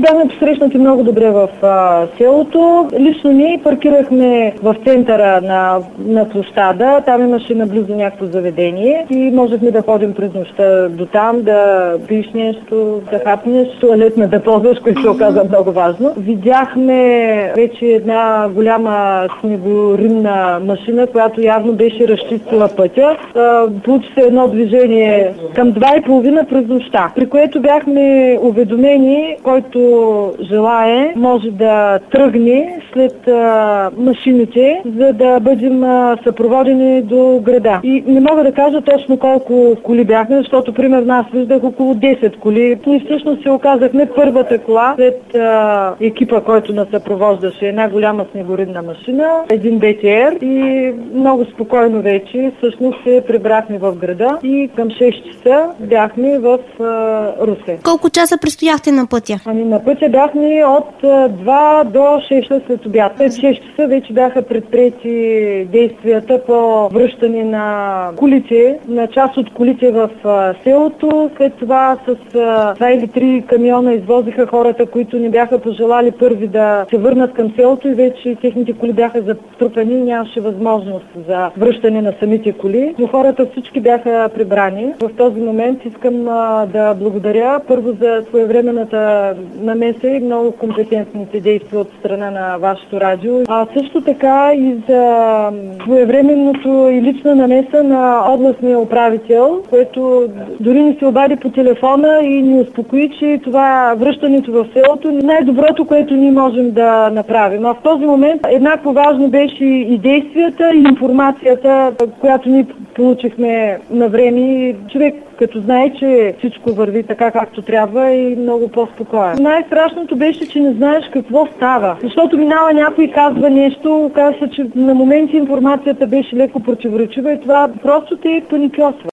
бяхме посрещнати много добре в селото. Лично ние паркирахме в центъра на площада. Там имаше наблизо някакво заведение и можехме да ходим през нощта до там, да пиеш нещо, да хапнеш, туалетна да ползваш, което се оказа много важно. Видяхме вече една голяма снегоримна машина, която явно беше разчистила пътя. Получи се едно движение към 2:30 през нощта, при което бяхме уведомени, който желае, може да тръгне след машините, за да бъдем съпроводени до града. И не мога да кажа точно колко коли бяхме, защото примерно аз виждах около 10 коли. И всъщност се оказахме първата кола след екипа, който нас съпровождаше. Една голяма снегоридна машина, един БТР и много спокойно вече всъщност се прибрахме в града и към 6 часа бяхме в Русе. Колко часа престояхте на пътя? На пътя бяхме от 2 до 6 часа след обяд. След 6 часа вече бяха предприети действията по връщане на колите, на част от колите в селото. След това с 2 или 3 камиона извозиха хората, които не бяха пожелали първи да се върнат към селото и вече техните коли бяха затрупани и нямаше възможност за връщане на самите коли. Но хората всички бяха прибрани. В този момент искам да благодаря първо за своевременната намеса и много компетентните действия от страна на вашето радио. А също така и за своевременното и лична намеса на областния управител, което дори ни се обади по телефона и ни успокои, че това връщането в селото е най-доброто, което ние можем да направим. А в този момент еднакво важно беше и действията, и информацията, която ние получихме на време. Човек като знае, че всичко върви така както трябва и много по-спокоен. Най-страшното беше, че не знаеш какво става. Защото минава някой и казва нещо, оказва се, че на моменти информацията беше леко противоречива и това просто те паникьосва.